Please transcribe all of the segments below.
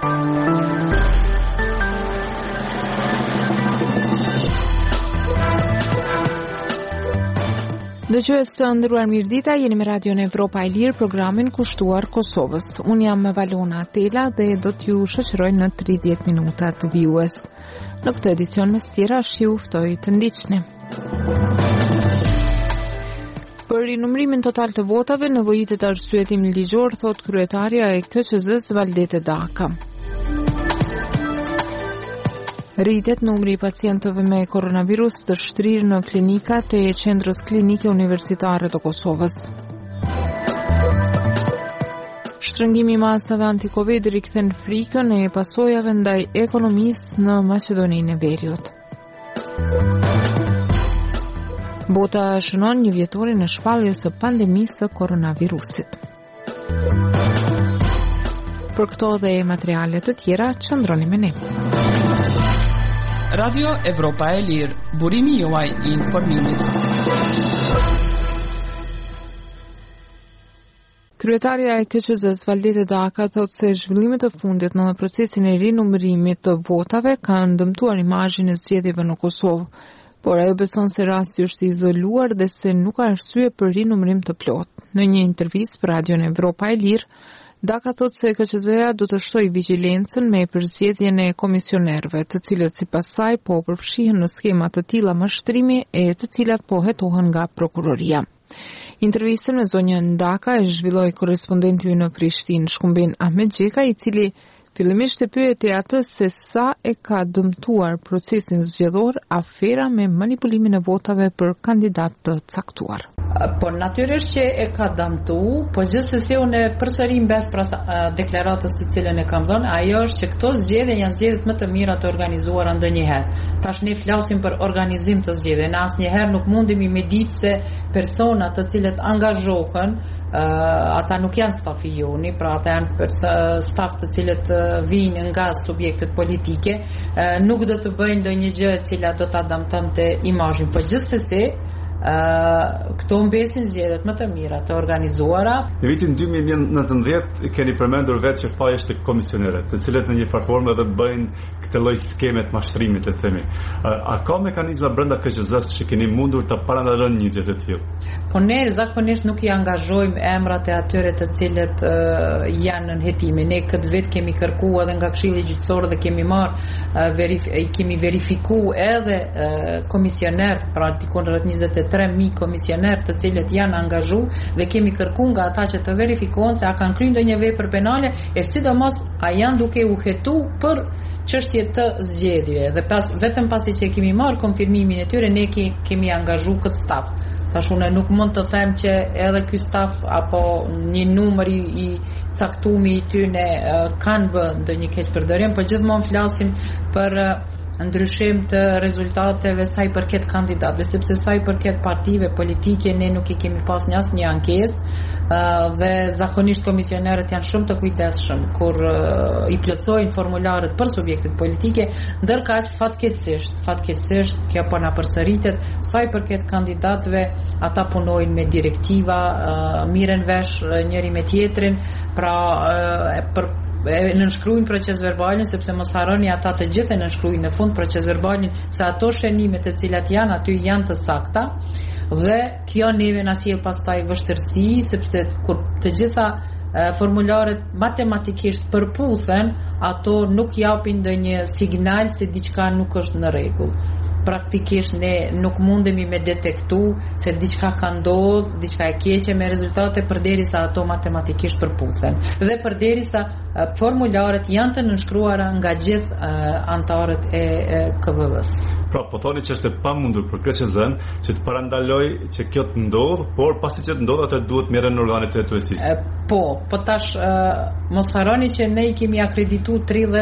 Dëgjues të nderuar, mirëdita, jeni me Radion Evropa e Lirë, programin kushtuar Kosovës. Unë jam Valona Atela dhe do t'ju shoqëroj në 30 minuta të vijues. Në këtë edicion me tjera ju ftoj të ndiqni. Për rinumrimin total të votave, nevojitet arsyetim ligjor, thot kryetarja e KQZ-s Valdete Daka. Rritet numri i pacientëve me koronavirus të shtrirë në klinikat e qendrës klinike universitare të Kosovës. Shtrëngimi i masave anti-Covid rikthen frikën e pasojave ndaj ekonomisë në Maqedoninë e Veriut. Bota shënon një vjetorin e shpalljes së pandemisë së koronavirusit. Për këto dhe materiale të tjera, qëndroni me ne. Radio Evropa e Lirë, burimi juaj i informimit. Kryetarja e KQZ-s Valdete Daka thot se zhvillimet e fundit në procesin e rinumërimit të votave kanë dëmtuar imazhin e zgjedhjeve në Kosovë, por ajo beson se rasti është izoluar dhe se nuk ka arsye për rinumërim të plotë. Në një intervistë për Radion Evropa e Lirë, Daka thot se KQZ-ja do të shtojë vigjilencën me përzgjedhjen e komisionerëve, të cilët sipas saj po përfshihen në skema të tilla mashtrimi e të cilat po hetohen nga prokuroria. Intervistën me zonjën Daka e zhvilloi korrespondenti në Prishtinë, Shkumbin Ahmet Gjeka, i cili fillimisht e pyeti atë se sa e ka dëmtuar procesin zgjedhor afera me manipulimin e votave për kandidat të caktuar. Po natyrisht që e ka dëmtu, po gjithsesi unë përsëri mbes pra deklaratës të cilën e kam dhënë, ajo është që këto zgjedhje janë zgjedhjet më të mira të organizuara ndonjëherë. Tash ne flasim për organizim të zgjedhjeve, ne asnjëherë nuk mundemi me ditë se persona të cilët angazhohen, ata nuk janë staf i joni, pra ata janë staf të cilët vijnë nga subjektet politike, nuk do të bëjnë ndonjë gjë e cila do ta dëmtonte imazhin, po gjithsesi këto mbesin zgjedhjet më të mira të organizuara. Në vitin 2019 keni përmendur vetë që faje është komisionerët, të cilët në një farformë edhe bëjnë këtë lloj skemet mashtrimit, le të themi. A ka mekanizma brenda KQZ-s që keni mundur të parandaloni një gjë të tillë? Po ne zakonisht nuk i angazhojmë emrat e atyre të cilët janë në hetime. Ne këtë vit kemi kërkuar edhe nga Këshilli Gjyqësor dhe kemi kemi verifikuar edhe komisionerët, pra dikon rreth 23.000 komisionerë të cilët janë angazhu dhe kemi kërkuar nga ata që të verifikohen se a kanë kryer ndonjë vepër penale e sidomos a janë duke u hetuar për çështje të zgjedhjeve dhe vetëm pasi që kemi marrë konfirmimin e tyre ne kemi angazhu këtë staf. Tash unë nuk mund të them që edhe ky staf apo një numër i caktuar i tyre kanë bë ndonjë keqpërdorim, por gjithmonë flasim për ndryshim të rezultateve sa i përket kandidatëve, sepse sa i përket partive politike ne nuk i kemi pas asnjë ankesë dhe zakonisht komisionerët janë shumë të kujdesshëm kur i plotësojnë formularët për subjektet politike, ndërkaq fatkeqësisht kjo po na përsëritet, sa i përket kandidatëve ata punojnë me direktiva, mirën vesh njëri me tjetrin, pra nënshkruajnë proces verbalin, sepse mos harroni ata të gjithë nënshkruajnë në fund proces verbalin se ato shënimet të cilat janë aty janë të sakta dhe kjo neve na sjell pastaj vështirësi, sepse kur të gjitha formularet matematikisht përputhen, ato nuk japin ndonjë signal se diçka nuk është në rregull. Praktikisht ne nuk mundemi me detektu se diçka ka ndodhur, diçka e keqe me rezultate përderisa ato matematikisht përputhen. Dhe përderisa formularet janë të nënshkruara nga gjithë anëtarët e KVV-s. Pra, po thoni që është e pamundur për KQZ-n që të parandaloj që kjo të ndodh, por pasi që të ndodh atë duhet merren në organet e hetuesisë. Po tash mos harroni që ne i kemi akredituar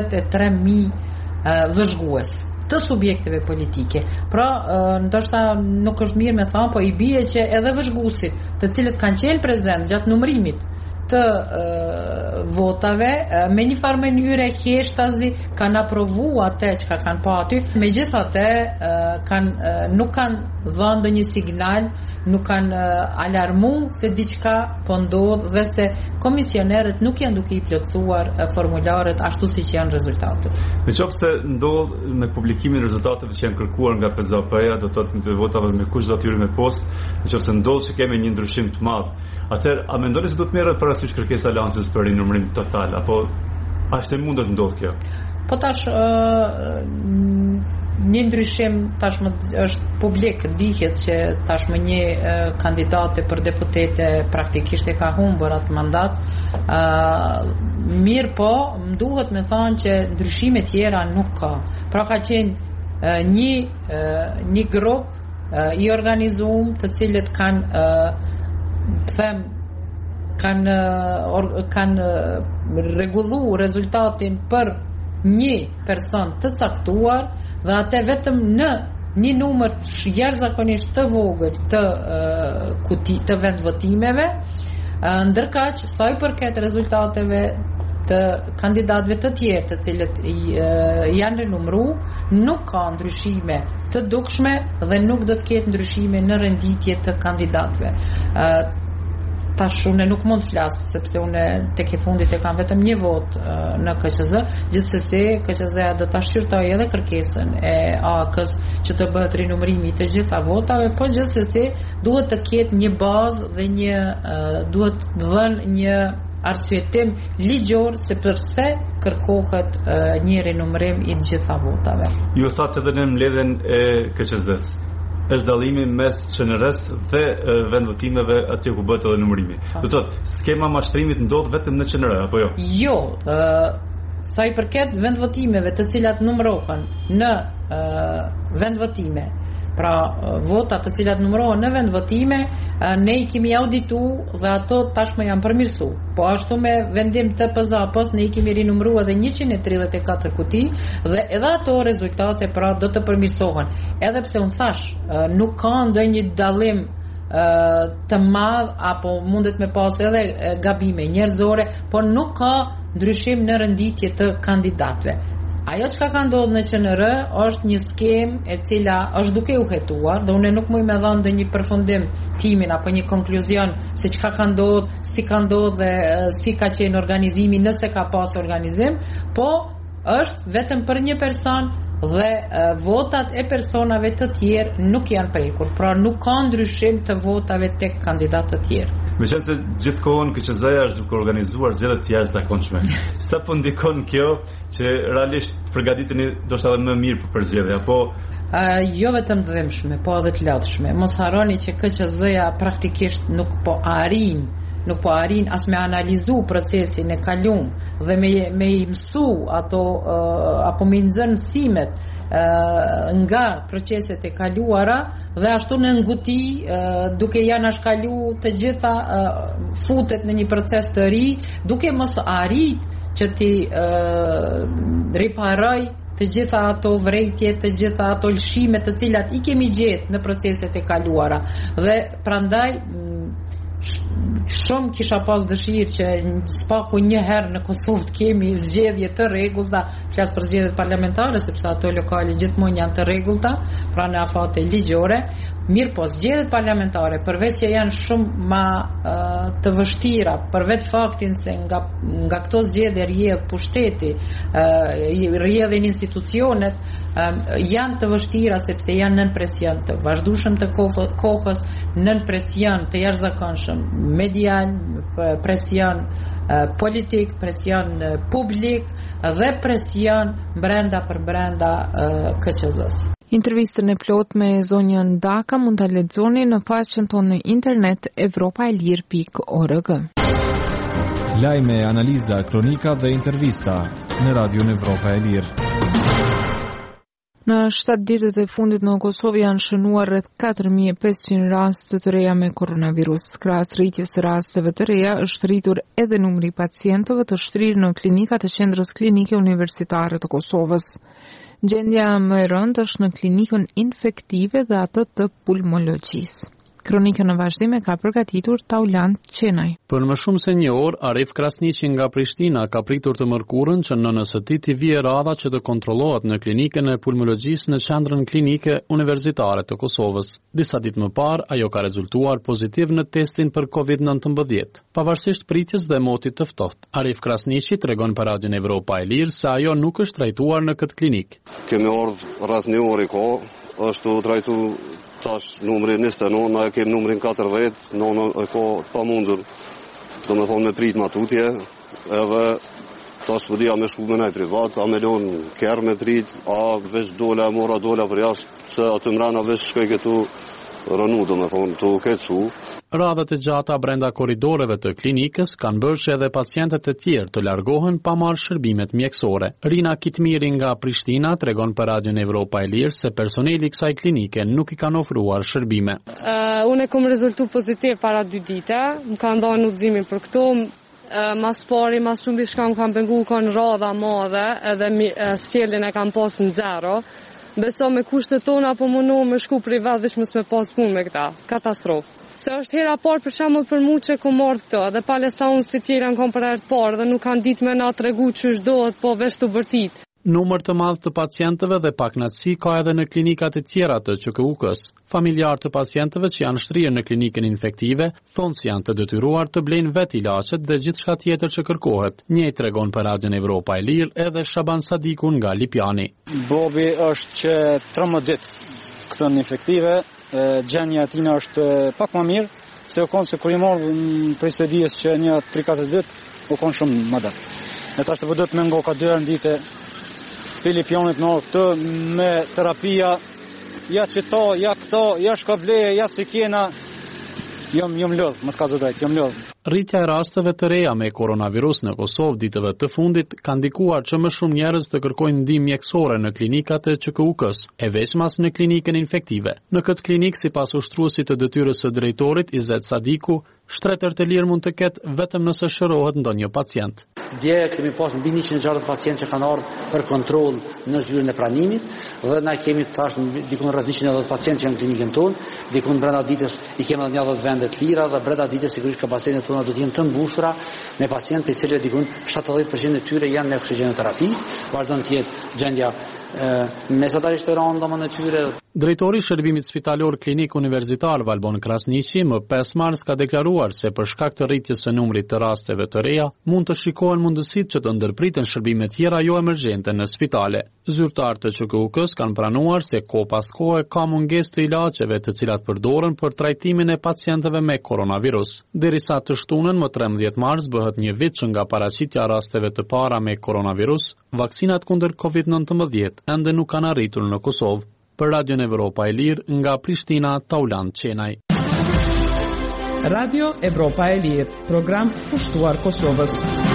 33.000 vëzhgues të subjekteve politike. Pra, ndoshta nuk është mirë me thënë, po i bie që edhe vëzhguesit, të cilët kanë qenë prezent gjatë numërimit, të votave me një farë mënyre heshtazi kanë aprovu atë që kanë pa aty, megjithatë nuk kanë dhënë ndonjë signal, nuk kanë alarmu se diçka po ndodh dhe se komisionerët nuk janë duke I plotësuar formularët ashtu siç janë rezultatet. Nëse ndodh me publikimin e rezultateve që janë kërkuar nga PZP-ja, do të thotë të votave me kush do të hyjë me postë, nëse ndodh që kemi një ndryshim të madh, atëherë a mendoni se do të merret parasysh kërkesa e Aleancës për rinumërim total apo është e mundur të ndodhë kjo? Po tash një ndryshim tashmë është publik, dihet që tashmë një kandidate për deputete praktikisht e ka humbur atë mandat. Mirë po, më duhet me thonë që ndryshime tjera nuk ka. Pra ka qenë një grup I organizuar të cilët kanë rregullu rezultatin për një person të caktuar dhe atë vetëm në një numër jashtëzakonisht të vogël të vendvotimeve, ndërkaq sa I përket rezultateve të kandidatëve të tjerë të cilët janë rinumëruar, nuk ka ndryshime të dukshme dhe nuk do të ketë ndryshime në renditje të kandidatëve. Tash unë nuk mund të flas sepse unë tek e fundit e kam vetëm një vot në KQZ, gjithsesi KQZ-ja do ta shqyrtojë edhe kërkesën e AK-s që të bëhet rinumërimi të gjitha votave, po gjithsesi duhet të ketë një bazë dhe duhet të dhënë një arsyetim ligjor se përse kërkohet një rinumërim I të gjitha votave. Ju thatë edhe në mbledhjen e KQZ-s. Është dallimi mes QNR-s dhe vendvotimeve aty ku bëhet edhe numërimi. Do thotë, skema mashtrimit ndodh vetëm në QNR apo jo? Jo, sa I përket vendvotimeve të cilat numërohen në vendvotime, pra votat të cilat numërohen në vendvotime, ne I kemi auditu dhe ato tashmë janë përmirësu. Po ashtu me vendim të PZA-s ne I kemi rinumëruar edhe 134 kuti dhe edhe ato rezultate pra do të përmirësohen. Edhe pse unë thash, nuk ka ndonjë dallim të madh apo mundet me pas edhe gabime njerëzore, por nuk ka ndryshim në renditje të kandidatëve. Ajo që ka ndodhur në QNR është një skemë e cila është duke u hetuar, dhe unë nuk muj me dhënë ndonjë përfundim timin apo një konkluzion se çka ka ndodhur, si ka ndodhur dhe si ka qenë organizimi nëse ka pas organizim, po është vetëm për një person dhe votat e personave të tjerë nuk janë prekur, pra nuk ka ndryshim të votave tek kandidatë të tjerë. Meqense gjithkohon KQZ-ja është duke organizuar zgjedhje të jashtëzakonshme. Sa po ndikon kjo që realisht përgatiteni ndoshta edhe më mirë për zgjedhje apo jo vetëm të dhëmshme, po edhe të lodhshme. Mos harroni që KQZ-ja praktikisht nuk po arrin as me analizu procesin e kalum dhe me I mësu apo me nxjerr mësimet nga proceset e kaluara dhe ashtu në nguti duke janë shkalu të gjitha futet në një proces të ri duke mos arrit që ti riparoj të gjitha ato vrejtje, të gjitha ato lëshime të cilat I kemi gjetë në proceset e kaluara dhe prandaj shumë kisha pas dëshirë që spaku një herë në Kosovë të kemi zgjedhje të rregullta, flas për zgjedhjet parlamentare sepse ato lokale gjithmonë janë të rregullta, pra në afate ligjore. Mirë po, zgjedhjet parlamentare, përveç që janë shumë ma të vështira, përveç faktin se nga këto zgjedhje rrjedh pushteti, rrjedhin institucionet, janë të vështira sepse janë nën presion të vazhdueshëm të kohës, nën presion të jashtëzakonshëm medial, presion politik, presion publik dhe presion brenda KQZ-s. Intervistën e plot me zonjën Daka mund ta lexoni në faqen tonë në internet evropaelir.org. Lajme, analiza, kronika dhe intervista në Radion Evropa e Lirë. Në 7 ditët e fundit në Kosovë janë shënuar rreth 4500 raste të reja me koronavirus. Krahas rritjes së rasteve të reja, është rritur edhe numri I pacientëve të shtrirë në klinikat e Qendrës Klinike Universitare të Kosovës. Gjendja më e rëndë është në klinikën infektive dhe atë të pulmologjisë. Kronikën në vazhdim e ka përgatitur Taulant Qenaj. Për më shumë se një orë, Arif Krasniqi nga Prishtina ka pritur të mërkurën që në NST t'i vije radha që të kontrollohet në klinikën e pulmologjisë në qendrën klinike universitare të Kosovës. Disa ditë më parë, ajo ka rezultuar pozitiv në testin për COVID-19. Pavarësisht pritjes dhe motit të ftohtë, Arif Krasniqi tregon për Radion Evropa e Lirë se ajo nuk është trajtuar në këtë klinikë. Kemi ardhur rreth një orë është trajtu tash numri 29, na e kem numrin 40, nona e ka pa mundur, do me thonë me prit matutje, edhe tash po dia me shku me nej privat, a me lon kërë me prit, a veç dola për jashtë, që aty mrena veç shkoj këtu rënu, do me thonë, të kecu. Radhët e gjata brenda korridoreve të klinikës kanë bërë që edhe pacientët e tjerë të largohen pa marrë shërbimet mjekësore. Rina Kitmiri nga Prishtina tregon për Radion Evropa e Lirë se personeli kësaj klinike nuk i kanë ofruar shërbime. Unë kam rezultu pozitiv para 2 dite, më kanë dhënë udhëzimin për këto. Mas pari, mas shumë bishka më kanë pengu kanë radha madhe edhe sjelljen e kanë pas në zero. Beso me kushtet tona po mundu me shku privat veç mos me pas punë me këta. Katastrofë. Se është hera parë për shembull për mua që kom marrë këto, dhe pale sa unë si tjera në kom për herë të parë dhe nuk kanë ditë me na tregu që është dohet po veç të bërtit. Numër të madh të pacientëve dhe paknatësi ka edhe në klinikat e tjera të QKUK-s. Familjarë të pacientëve që janë shtrirë në klinikën infektive thonë se janë të detyruar të blejnë vetë ilaçet dhe gjithçka tjetër që kërkohet. Njëjtë tregon për Radion Evropa e Lirë edhe Shaban Sadiku nga Lipjani. Bobi është që 13 ditë këto në infektive. Gjenja e tina është pak më mirë, se o konë se kur i morë prej së dijes që një 3-4 ditë, o konë shumë më dhe. E ta shtë vëdët me ngo ka 2 herë ndite, Filipionit në orë këtë me terapia, ja qëto, ja këto, ja shkableje, ja si kjena, jom lodhë, më të ka të drejtë, jom lodhë. Rritja e rasteve të reja me koronavirus në Kosovë ditëve të fundit ka ndikuar që më shumë njerëz të kërkojnë ndihmë mjekësore në klinikat e QKUK-s, e veçmas në klinikën infektive. Në këtë klinikë, sipas ushtruesit të detyrës së drejtorit Izet Sadiku, shtretër të lirë mund të ketë vetëm nëse shërohet ndonjë pacient. Dje kemi pas mbi 160 pacientë që kanë ardhur për kontroll në zyrën e pranimit dhe na kemi tash dikon rreth 110 pacientë që në klinikën tonë, dikon brenda ditës i kemi edhe 10 vende të lira dhe brenda ditës sigurisht kapacitetet tona do të jenë të mbushura me pacientë të cilëve dikon 70% e tyre janë me oksigjenoterapi, vazhdon të jetë gjendja mesatarisht të rëndë në tyre. Drejtori i Shërbimit Spitalor Klinik Universitar Valbon Krasniqi më 5 mars ka deklaruar se për shkak të rritjes së numrit të rasteve të reja mund të shikohen mundësitë që të ndërpriten shërbime tjera jo emergjente në spitale. Zyrtarët e QKUK-s kanë pranuar se kohë pas kohe ka mungesë të ilaçeve të cilat përdoren për trajtimin e pacientëve me koronavirus. Derisa të shtunën më 13 mars bëhet një vit që nga paraqitja rasteve të para me koronavirus, vaksinat kundër COVID-19 ende nuk kanë arritur në Kosovë. Për Radion Evropa e Lirë nga Prishtina, Taulant Qenaj. Radio Evropa e Lirë, program pushtuar Kosovës.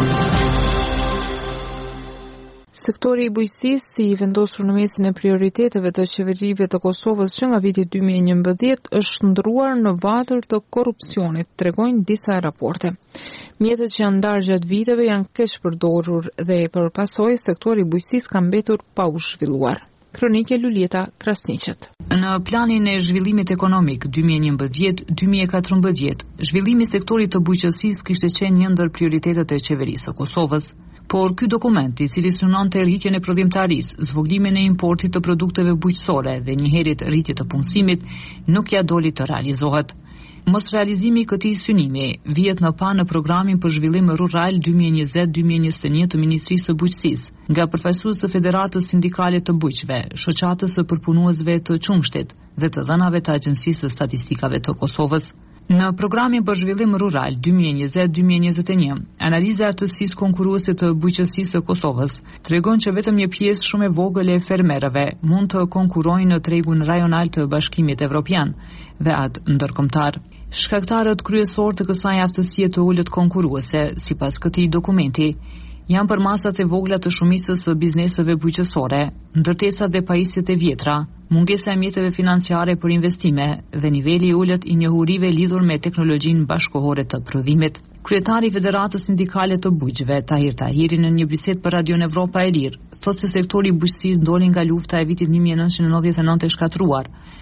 Sektori i bujqësisë, si i vendosur në mesin e prioriteteve të qeverive të Kosovës që nga viti 2011, është ndruar në vatër të korrupsionit, tregojnë disa raporte. Mjetët që janë ndarë gjatë viteve janë keq përdorur dhe për pasojë sektori i bujqësisë ka mbetur pa u zhvilluar. Kronike Lulieta Krasniqet. Në planin e zhvillimit ekonomik 2011-2014, zhvillimi i sektorit të bujqësisë kishte qenë një ndër prioritetet e qeverisë së Kosovës. Por ky dokument, i cili synonte rritjen e prodhimtarisë, zvogëlimin e importit të produkteve bujqësore dhe njëherët rritje të punësimit, nuk ja doli të realizohet. Mos realizimi i këtij synimi vihet në pa në programin për zhvillim rural 2020-2021 të Ministrisë së Bujqësisë, nga përfaqësues të Federatës Sindikale të Bujqëve, Shoqatës së Përpunuesve të Qumshtit dhe të dhënave të Agjencisë së Statistikave të Kosovës. Në programin për zhvillim rural 2020-2021, analiza e aftësisë konkurruese të bujqësisë së Kosovës tregon që vetëm një pjesë shumë e vogël e fermerëve mund të konkurrojnë në tregun rajonal të Bashkimit Evropian dhe atë ndërkombëtar. Shkaktarët kryesor të kësaj aftësie të ulët konkurruese, sipas këtij dokumenti, janë për masat e vogla të shumicës së bizneseve bujqësore, ndërtesat dhe pajisjet e vjetra, mungesa e mjeteve financiare për investime dhe niveli i ulët i njohurive lidhur me teknologjinë bashkëkohore të prodhimit. Kryetari i Federatës Sindikale të Bujqëve, Tahir Tahiri, në një bisedë për Radion Evropa e Lirë, thotë se sektori i bujqësisë ndoli nga lufta e vitit 1999 e shkatruar,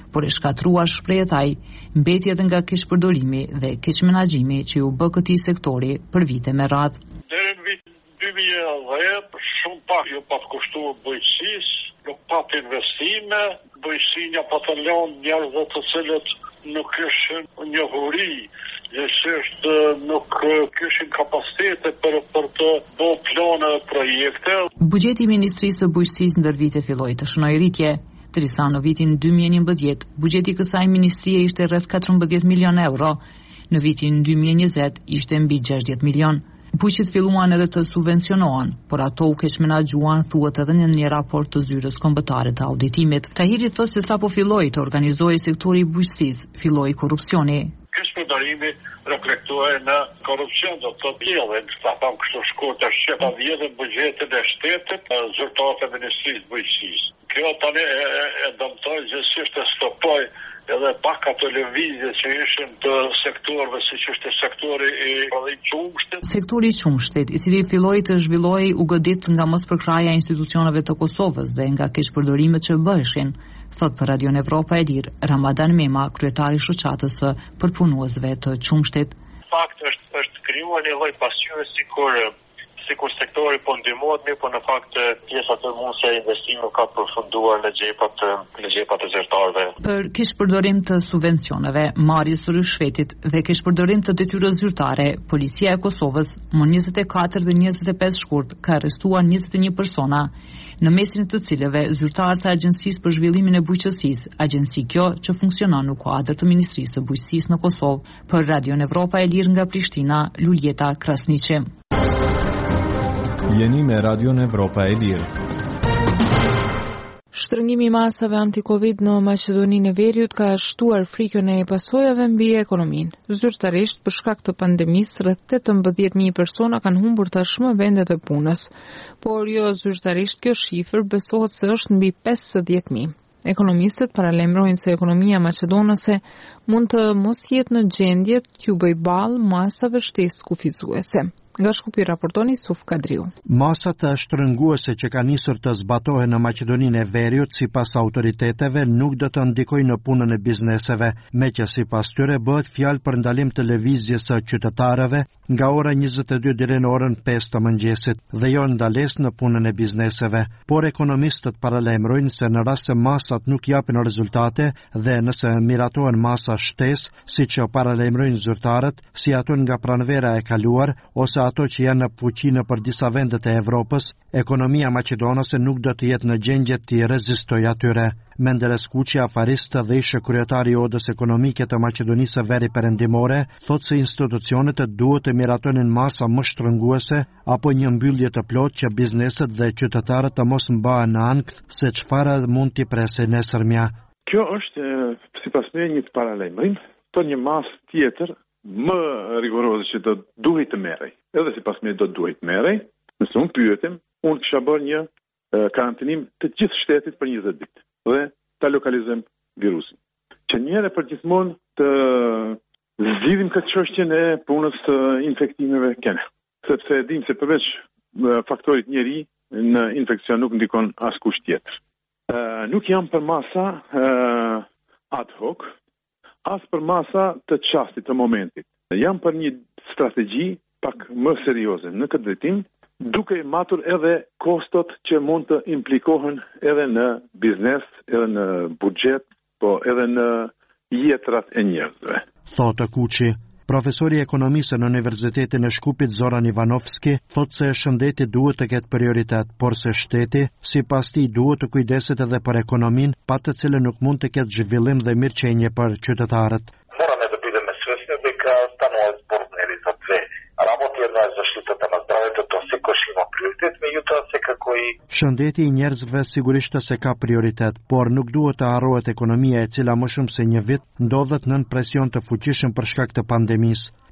por e shkatruar shprehet ai, mbeti edhe nga keqpërdorimi dhe keqmenaxhimi që u bë këtij sektori për vite me radhë. Deri në vitin 2010 shumë pak ju pat kushtuar bujqësisë, nuk pat investime, bujqësia pa të lënë njerëzve të cilët nuk kishin njohuri, gjithsesi nuk kishin kapacitete për të bërë plane dhe projekte. Buxheti i Ministrisë së Bujqësisë ndër vite filloi të shënojë rritje, ndërsa në vitin 2011 buxheti i kësaj ministrie ishte rreth 14 milion euro, në vitin 2020 ishte mbi 60 milion. Bujqet filluan edhe të subvencionohen, por ato u keqmenaxhuan thuhet edhe në një raport të Zyrës Kombëtare të Auditimit. Tahiri thotë se sapo filloi të organizohej sektori i bujqësisë, filloi korrupsioni. Keqpërdorimi reflektohej në korrupsion, do të thotë, ta them kështu shkurt, është që pa vjedhën buxhetin e shtetit, zyrtarët e Ministrisë së Bujqësisë. Kjo tani e dëmtoi gjithsesi të stopoj edhe pak ato lëvizje që ishin të sektorëve, siç është sektori i qumshtit. Sektori i qumshtit, i cili filloi të zhvillohej u godit nga mospërkraja e institucioneve të Kosovës dhe nga keqpërdorimet që bëheshin, thot për Radio Evropa e Lirë Ramadan Mema, kryetari i shoqatës së përpunuesve të qumshtit. Fakt është krijuar një lloj pasqyre sikur sektori po ndihmohet, mirë, po në fakt pjesa të mundëse e investimit ka përfunduar në xhepat e zyrtarëve. Për keqpërdorim të subvencioneve, marrjes së rishfetit dhe keqpërdorim të detyrës zyrtare, Policia e Kosovës më 24 dhe 25 shkurt ka arrestuar 21 persona, në mesin të cilëve zyrtarët e Agjencisë për Zhvillimin e Bujqësisë, agjenci kjo që funksionon në kuadër të Ministrisë së Bujqësisë në Kosovë. Për Radio Evropa e Lirë nga Prishtina, Luljeta Krasniqi. Jeni me Radio Evropa e Lirë. Shtrëngimi i masave anti-Covid në Maqedoninë e Veriut ka shtuar frikën e pasojave mbi ekonominë. Zyrtarisht, për shkak të pandemisë, rreth 18.000 persona kanë humbur tashmë vendet e punës, por jo zyrtarisht kjo shifër besohet se është mbi 50.000. Ekonomistët paralajmërojnë se ekonomia maqedonase mund të mos jetë në gjendje t'ju bëjë ballë masave shtesë kufizuese. Nga Shkupi raportoni Suf Kadriu. Masat shtrënguese që ka nisur të zbatohen në Maqedoninë e Veriut sipas autoriteteve nuk do të ndikojnë në punën e bizneseve, meqë sipas tyre bëhet fjalë për ndalim të lëvizjes së qytetarëve nga ora 22 deri në orën 5 të mëngjesit dhe jo ndalesë në punën e bizneseve. Por ekonomistët paralajmërojnë se në rast se masat nuk japin rezultate dhe nëse miratohen masa shtesë, siç paralajmërojnë zyrtarët, si ato nga pranvera e kaluar ose ato që janë në fuqi për disa vendet e Evropës, ekonomia maqedonase nuk do të jetë në gjendje të rezistojë atyre. Menderes Kuqi, afarist dhe ish kryetari i Odës Ekonomike të Maqedonisë së Veri Perëndimore, thotë se institucionet duhet të miratonin masa më shtrënguese apo një mbyllje të plotë që bizneset dhe qytetarët të mos mbahen në ankth se çfarë mund t'i presë nesërmja. Kjo është sipas meje një paralajmërim për një masë tjetër më rigoroze që do duhet të merrej. Edhe sipas meje do duhet të merrej. Nëse unë pyetem, unë kisha bërë një karantinim të gjithë shtetit për 20 ditë dhe ta lokalizojmë virusin. Që njëherë për gjithmonë të zgjidhim këtë çështjen e punës së infektimeve kene. Sepse e dim se përveç faktorit njeri në infekcion nuk ndikon askush tjetër. Nuk jam për masa ad hoc, as për masa të çastit të momentit. Jam për një strategji pak më serioze në këtë drejtim, duke matur edhe kostot që mund të implikohen edhe në biznes, edhe në buxhet, po edhe në jetrat e njerëzve. Thotë Kuqi. Profesori ekonomisë në Universitetin e Shkupit Zoran Ivanovski thotë se shëndeti duhet të ketë prioritet, por se shteti, sipas tij, duhet të kujdeset edhe për ekonominë, pa të cilën nuk mund të ketë zhvillim dhe mirëqenie për qytetarët. Moramo da budemo svesni дека станува збор за две работи, една е защитата на здравето, то секогаш има приоритет, меѓутоа секако и shëndeti i njerëzve sigurisht se ka prioritet, por nuk duhet të harrohet ekonomia e cila më shumë se një vit ndodhet nën presion të fuqishëm për shkak të pandemisë.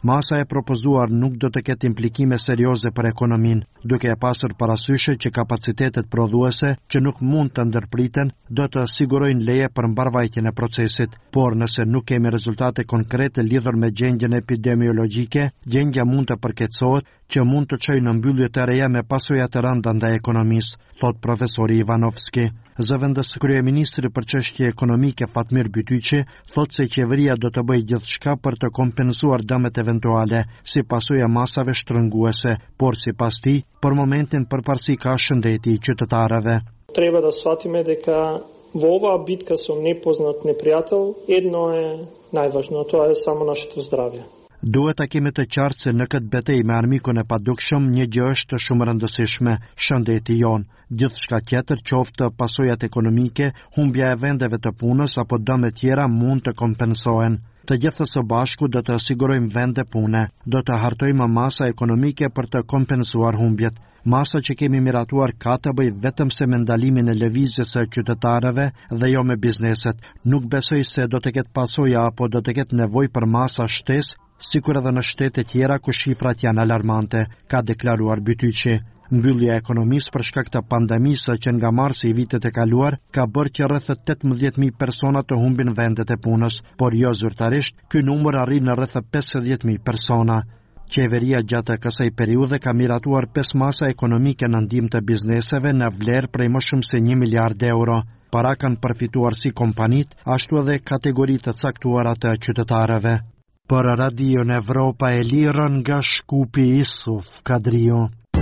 Masa e propozuar nuk do të ketë implikime serioze për ekonominë, duke e pasur parasysh që kapacitetet prodhuese që nuk mund të ndërpriten do të sigurojnë leje për mbarvajtjen e procesit, por nëse nuk kemi rezultate konkrete lidhur me gjendjen epidemiologjike, gjendja mund të përkeqësohet që mund të çojë në mbyllje të reja me pasoja të rënda ndaj ekonomisë, thot profesori Ivanovski. Zëvendës kryeministri për çështje ekonomike Fatmir Bytyqi thot se qeveria do të bëjë gjithçka për të kompensuar dëmet eventuale si pasojë masave shtrënguese, por sipas tij, për momentin përparësi ka shëndeti i qytetarëve. Treba da shvatime дека во оваа битка со непознат непријател едно е најважно, тоа е само нашето здравје. Duhet ta kemi të qartë se në këtë betejë me armikun e padukshëm një gjë është shumë rëndësishme, shëndeti jon. Gjithçka tjetër, qoftë pasojat ekonomike, humbja e vendeve të punës apo dëme tjera mund të kompensohen. Të gjitha së bashku do të sigurojmë vende pune, do të hartojmë masa ekonomike për të kompensuar humbjet. Masa që kemi miratuar ka të bëj vetëm se me ndalimin e lëvizjes së qytetarëve dhe jo me bizneset. Nuk besoj se do të ketë pasoja apo do të ketë nevojë për masa shtesë, sikur edhe në shtete tjera ku shifrat janë alarmante, ka deklaruar Bytyqi. Mbyllja e ekonomisë për shkak të pandemisë që nga marsi i vitit e kaluar ka bërë që rreth 18.000 persona të humbin vendet e punës, por jo zyrtarisht, ky numër arrin në rreth 50.000 persona. Qeveria gjatë kësaj periudhe ka miratuar 5 masa ekonomike në ndihmë të bizneseve në vlerë prej më shumë se 1 miliard euro. Para kanë përfituar si kompanit, ashtu edhe kategoritë të caktuara të qytetarëve. Për Radio Evropa e Lirën nga Shkupi Isuf Kadrio.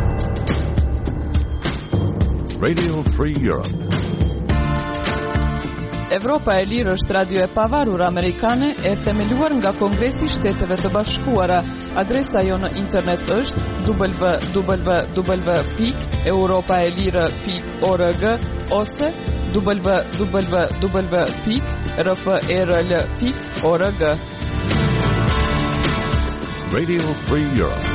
Radio Free Europe. Evropa e Lirë është radio e pavarur amerikane e themeluar nga Kongresi i Shteteve të Bashkuara. Adresa jo në internet është www.europaelire.org ose www.rfrl.org. Radio Free Europe.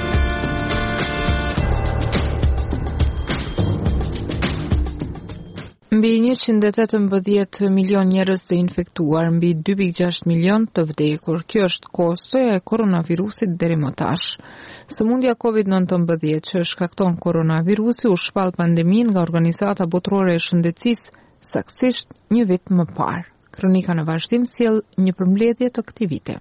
Mbi 118 milion njerëz të infektuar, mbi 2.6 milion të vdekur. Kjo është kostoja e koronavirusit deri më tash. Sëmundja COVID-19 që shkakton koronavirusi u shpall pandemin nga Organizata Botërore e Shëndetësisë saktësisht një vit më parë. Kronika në vazhdim sjell një përmbledhje të këtij viti.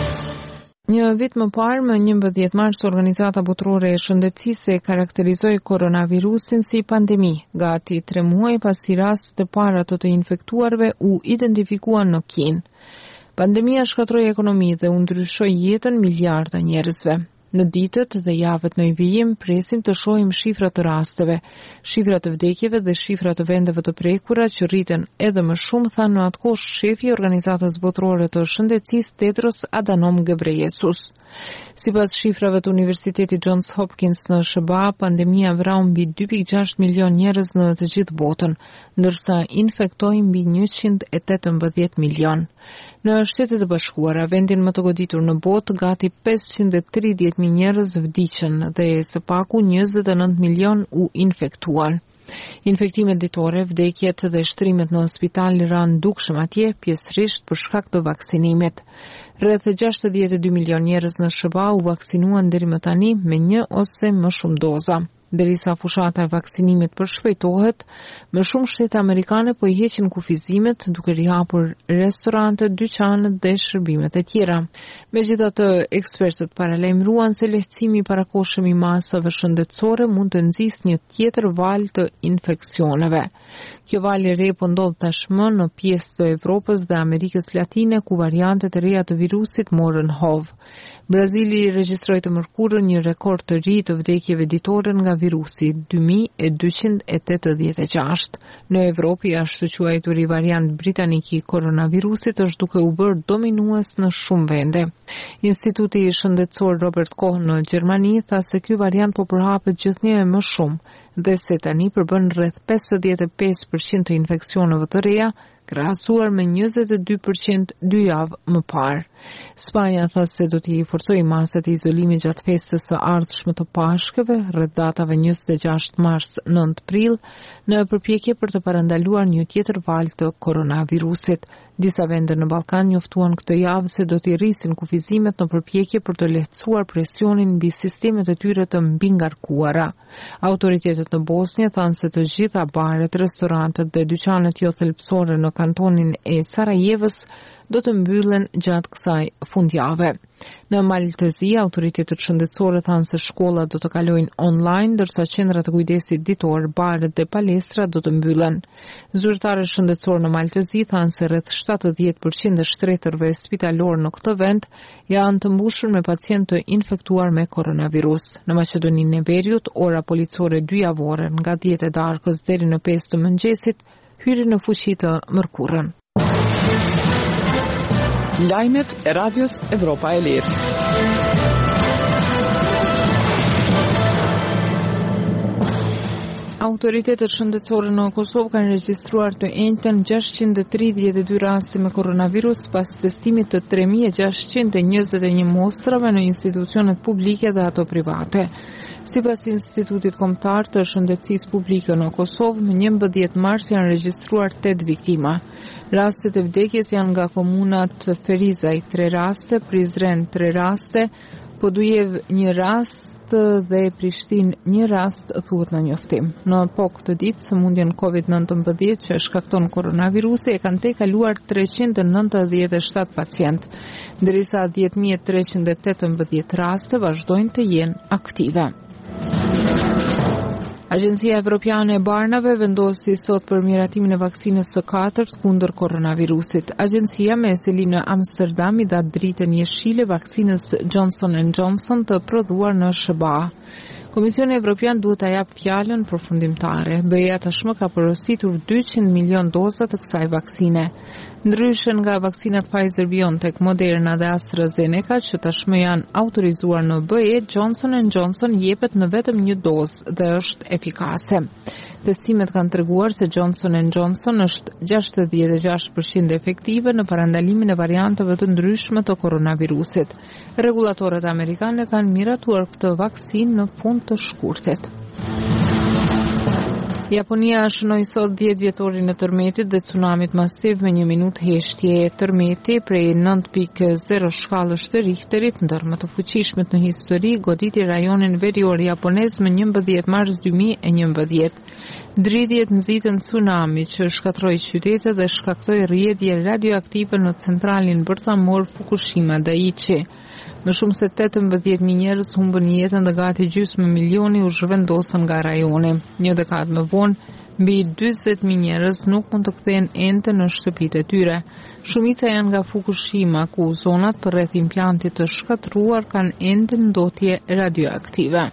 Një vit më parë, më 11 mars, Organizata Botërore e Shëndetësisë e karakterizoi koronavirusin si pandemi. Gati 3 muaj pasi rastet e para të infektuarve u identifikuan në Kinë. Pandemia shkatroi ekonominë dhe u ndryshoi jetën miliarda njerëzve. Në ditët dhe javët në vijim presim të shohim shifrat të rasteve, shifrat të vdekjeve dhe shifrat të vendeve të prekura që rriten edhe më shumë, tha në atë kohë shefi i Organizatës Botërore të Shëndetësisë Tedros Adhanom Ghebreyesus. Sipas shifrave të Universitetit Johns Hopkins në SBA, pandemia vrau mbi 2.6 milion njerëz në të gjithë botën, ndërsa infektoi mbi 118 milion. Në Shtetet e Bashkuara, vendin më të goditur në botë, gati 530.000 njerëz vdiqën dhe së paku 29 milion u infektuan. Infektimet ditore, vdekjet dhe shtrimet në spital ranë dukshëm atje, pjesërisht për shkak të vaksinimit. Rreth 62 milion njerëz në SBA u vaksinuan deri më tani me 1 ose më shumë doza. Derisa fushata e vaksinimit përshpejtohet, më shumë shtete amerikane po I heqin kufizimet duke rihapur restorantet, dyqanet dhe shërbimet e tjera. Megjithatë, ekspertët paralajmëruan se lehtësimi I parakohshëm I masave shëndetësore mund të nxjisë një tjetër valë të infeksioneve. Kjo valë e re po ndodh tashmë në pjesë të Evropës dhe Amerikës Latine ku variantet e reja të virusit morën hovë. Brazili regjistroi të mërkurën një rekord të ri të vdekjeve ditore nga virusi, 2286. Në Evropë, ashtu quajturi variant britanik I koronavirusit është duke u bërë dominues në shumë vende. Instituti Shëndetësor Robert Koch në Gjermani tha se ky variant po përhapet gjithnjë më shumë dhe se tani përbën rreth 55% të infeksioneve të reja, krahasuar me 22% 2 javë më parë. Spanja tha se do t'i forcojë masat e izolimit gjatë festës së ardhshme të Pashkëve, rreth datave 26 mars 9 prill, në përpjekje për të parandaluar një tjetër valë të koronavirusit. Disa vende në Ballkan njoftuan këtë javë se do t'i rrisin kufizimet në përpjekje për të lehtësuar presionin mbi sistemet e tyre të mbingarkuara. Autoritetet në Bosnjë thanë se të gjitha baret, restorantet dhe dyqanet jo thelbësore në kantonin e Sarajevës do të mbyllen gjatë kësaj fundjave. Në Maltezi, autoritetet shëndetësore thanë se shkollat do të kalojnë online, ndërsa qendrat e kujdesit ditor, baret dhe palestrat do të mbyllen. Zyrtarët shëndetësorë në Maltezi thanë se rreth 70% e shtretërve spitalor në këtë vend janë të mbushur me pacientë të infektuar me koronavirus. Në Maqedoninë e Veriut, ora policore 2 javore nga 10 e darkës deri në 5 të mëngjesit hyri në fuqi të mërkurën. Lajmet e Radios Evropa e Lirë. Autoritetet shëndetësore në Kosovë kanë regjistruar të njëjtën 632 raste me koronavirus pas testimit të 3621 mostrave në institucionet publike dhe ato private. Sipas Institutit Kombëtar të Shëndetësisë Publike në Kosovë, më 11 mars janë regjistruar 8 viktima. Rastet e vdekjes janë nga komunat Ferizaj 3 raste, Prizren 3 raste, Podujev 1 rast dhe Prishtin 1 rast, thuhet në njoftim. Në këtë ditë, sëmundjen COVID-19 që shkakton koronavirusi e kanë tejkaluar 397 pacient, ndërsa 10.318 raste vazhdojnë të jenë aktive. Agjencia Evropiane e Barnave vendosi sot për miratimin e vaksinës së 4 kundër koronavirusit. Agjencia me seli në Amsterdam i dha dritën jeshile vaksinës Johnson & Johnson të prodhuar në SBA. Komisioni Evropian duhet ta jap fjalën përfundimtare. BE-ja tashmë ka porositur 200 milion doza të kësaj vaksine. Ndryshe nga vaksinat Pfizer-BioNTech, Moderna dhe AstraZeneca që tashmë janë autorizuar në BE, Johnson & Johnson jepet në vetëm 1 dozë dhe është efikase. Testimet kanë treguar se Johnson & Johnson është 66% efektive në parandalimin e varianteve të ndryshme të koronavirusit. Regulatorët amerikane kanë miratuar këtë vaksinë në fund të shkurtit. Japonia shënoi sot 10 vjetorin e tërmetit dhe tsunamit masiv me 1 minutë heshtje e tërmeti prej 9.0 shkallësh të Richterit, ndër më të fuqishmet në histori, goditi rajonin verior japonez më 11 mars 2011. Dridhjet nxitën tsunami që shkatroi qytete dhe shkaktoi rrjedhje radioaktive në centralin bërthamor Fukushima Daiichi. Më shumë se 18.000 njerëz humbën jetën dhe gati gjysmë milioni u zhvendosën nga rajoni. Një dekadë më vonë, mbi 40.000 njerëz nuk mund të kthehen ende në shtëpitë e tyre. Shumica janë nga Fukushima, ku zonat përreth implantit të shkatruar kanë ende ndotje radioaktive.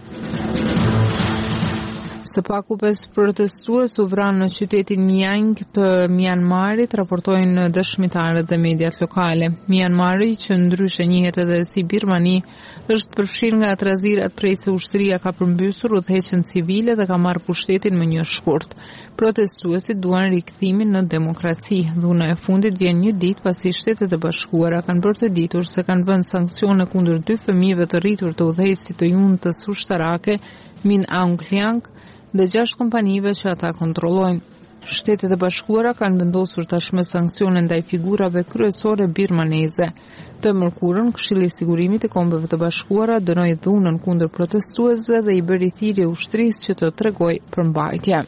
Së paku 5 protestues u vranë në qytetin Miang të Myanmarit, raportojnë dëshmitarët dhe mediat lokale. Myanmari, që ndryshe njihet edhe si Birmani, është përfshirë nga trazirat prej se ushtria ka përmbysur udhëheqjen civile dhe ka marrë pushtetin më një shkurt. Protestuesit duan rikthimin në demokraci. Dhuna e fundit vjen një ditë pasi Shtetet e Bashkuara kanë bërë të ditur se kanë vënë sanksione kundër 2 fëmijëve të rritur të udhëheqësit të juntës ushtarake Min Aung Hlaing dhe 6 kompanive që ata kontrollojnë. Shtetet e Bashkuara kanë vendosur tashmë sanksione ndaj figurave kryesore birmaneze. Të mërkurën, Këshilli i Sigurimit i Kombeve të Bashkuara dënoi dhunën kundër protestuesve dhe i bëri thirrje ushtrisë që të tregojë përmbajtje.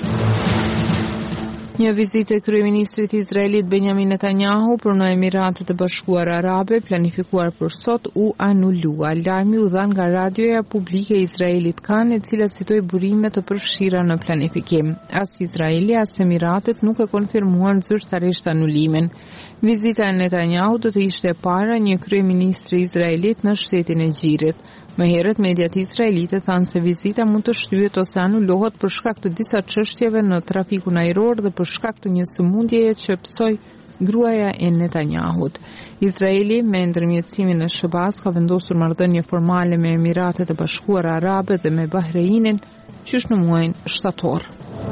Një vizitë e kryeministrit Izraelit Benjamin Netanyahu për në Emiratet e Bashkuara Arabe planifikuar për sot u anulua. Lajmi u dha nga radioja publike e Izraelit Kan, e cila citoi burime të përfshira në planifikim. As Izraeli as Emiratet nuk e konfirmuan zyrtarisht anulimin. Vizita e Netanyahu do të ishte e para një kryeministri izraelit në shtetin e Gjirit. Më herët mediat izraelite thanë se vizita mund të shtyhet ose anulohet për shkak të disa çështjeve në trafikun ajror dhe për shkak të një sëmundjeje që psoi gruaja e Netanyahut. Izraeli me ndërmjetësimin e SBA-s ka vendosur marrëdhënie formale me Emiratet e Bashkuara Arabe dhe me Bahreinin qysh në muajin shtator.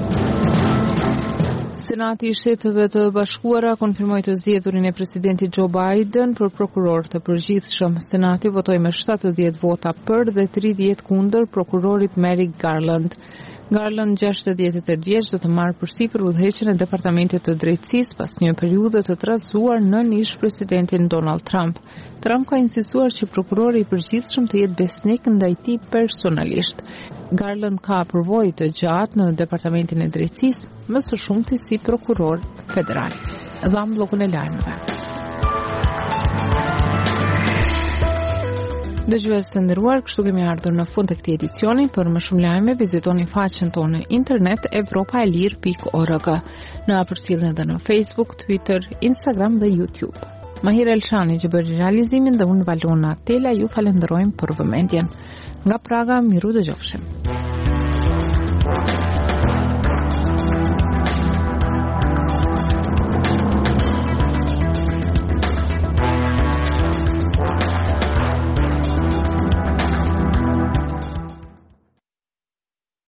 Senati i Shteteve të Bashkuara konfirmoi të zgjedhurin e presidentit Joe Biden për prokuror të përgjithshëm. Senati votoi me 70 vota për dhe 30 kundër prokurorit Merrick Garland. Garland, 68 vjeç, do të marrë përsipër udhëheqjen e Departamentit të Drejtësisë pas një periudhe të trazuar nën ish-presidentin Donald Trump. Trump ka insistuar që prokurori i përgjithshëm të jetë besnik ndaj tij personalisht. Garland ka përvojë të gjatë në Departamentin e Drejtësisë, më së shumti si prokuror federal. Dham bllokun e lajmeve. Dëgjues të nderuar, kështu kemi ardhur në fund të këtij edicioni. Për më shumë lajme vizitoni faqen tonë në internet evropaelir.org. Na përcjellni edhe në Facebook, Twitter, Instagram dhe YouTube. Mahir Elshani që bëri realizimin dhe unë Valona Tela ju falenderojmë për vëmendjen. Nga Praga, miru dëgjofshim.